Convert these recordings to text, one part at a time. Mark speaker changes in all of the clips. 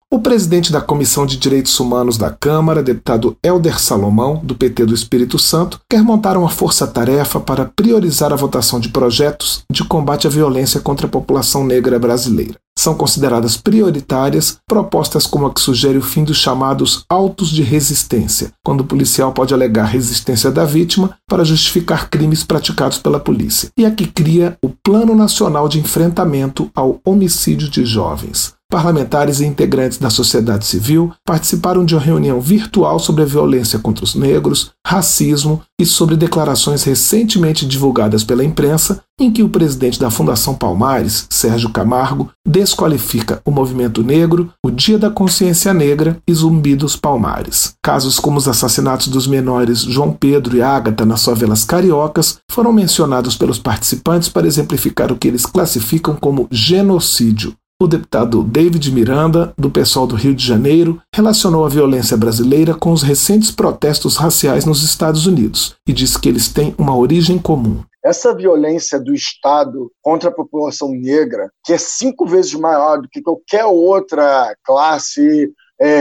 Speaker 1: O presidente da Comissão de Direitos Humanos da Câmara, deputado Hélder Salomão, do PT do Espírito Santo, quer montar uma força-tarefa para priorizar a votação de projetos de combate à violência contra a população negra brasileira. São consideradas prioritárias propostas como a que sugere o fim dos chamados autos de resistência, quando o policial pode alegar resistência da vítima para justificar crimes praticados pela polícia, e a que cria o Plano Nacional de Enfrentamento ao Homicídio de Jovens. Parlamentares e integrantes da sociedade civil participaram de uma reunião virtual sobre a violência contra os negros, racismo e sobre declarações recentemente divulgadas pela imprensa em que o presidente da Fundação Palmares, Sérgio Camargo, desqualifica o movimento negro, o Dia da Consciência Negra e Zumbi dos Palmares. Casos como os assassinatos dos menores João Pedro e Ágata nas favelas cariocas foram mencionados pelos participantes para exemplificar o que eles classificam como genocídio. O deputado David Miranda, do PSOL do Rio de Janeiro, relacionou a violência brasileira com os recentes protestos raciais nos Estados Unidos e disse que eles têm uma origem comum.
Speaker 2: Essa violência do Estado contra a população negra, que é 5 vezes maior do que qualquer outra classe,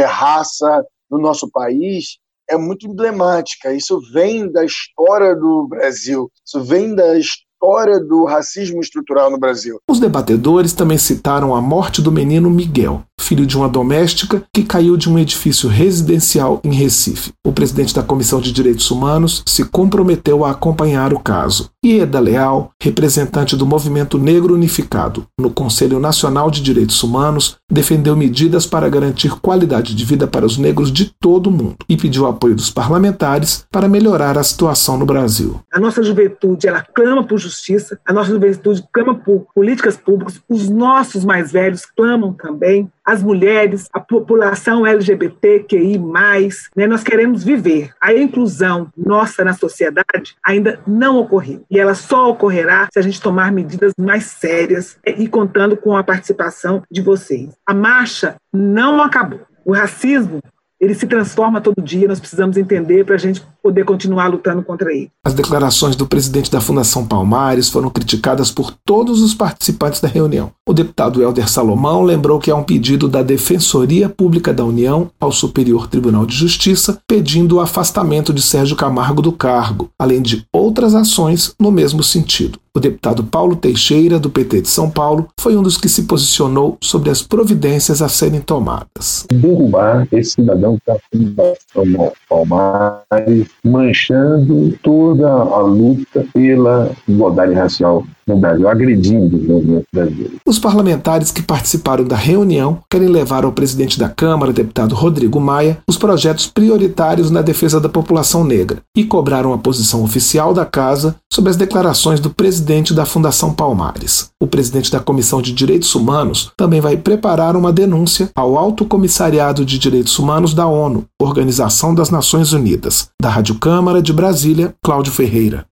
Speaker 2: raça no nosso país, é muito emblemática. Isso vem da história do Brasil, isso vem da história do racismo estrutural no Brasil.
Speaker 1: Os debatedores também citaram a morte do menino Miguel, filho de uma doméstica que caiu de um edifício residencial em Recife. O presidente da Comissão de Direitos Humanos se comprometeu a acompanhar o caso. Ieda Leal, representante do Movimento Negro Unificado no Conselho Nacional de Direitos Humanos, defendeu medidas para garantir qualidade de vida para os negros de todo o mundo e pediu apoio dos parlamentares para melhorar a situação no Brasil.
Speaker 3: A nossa juventude, ela clama por justiça, a nossa juventude clama por políticas públicas, os nossos mais velhos clamam também, as mulheres, a população LGBTQI+, nós queremos viver. A inclusão nossa na sociedade ainda não ocorreu. E ela só ocorrerá se a gente tomar medidas mais sérias e contando com a participação de vocês. A marcha não acabou. O racismo, ele se transforma todo dia, nós precisamos entender para a gente poder continuar lutando contra ele.
Speaker 1: As declarações do presidente da Fundação Palmares foram criticadas por todos os participantes da reunião. O deputado Hélder Salomão lembrou que há um pedido da Defensoria Pública da União ao Superior Tribunal de Justiça pedindo o afastamento de Sérgio Camargo do cargo, além de outras ações no mesmo sentido. O deputado Paulo Teixeira, do PT de São Paulo, foi um dos que se posicionou sobre as providências a serem tomadas.
Speaker 4: Derrubar esse cidadão da Fundação Palmares, manchando toda a luta pela igualdade racial no Brasil, agredindo o movimento brasileiro.
Speaker 1: Os parlamentares que participaram da reunião querem levar ao presidente da Câmara, deputado Rodrigo Maia, os projetos prioritários na defesa da população negra e cobraram a posição oficial da Casa sobre as declarações do presidente da Fundação Palmares. O presidente da Comissão de Direitos Humanos também vai preparar uma denúncia ao Alto Comissariado de Direitos Humanos da ONU, Organização das Nações Unidas. Da Rádio Câmara de Brasília, Cláudio Ferreira.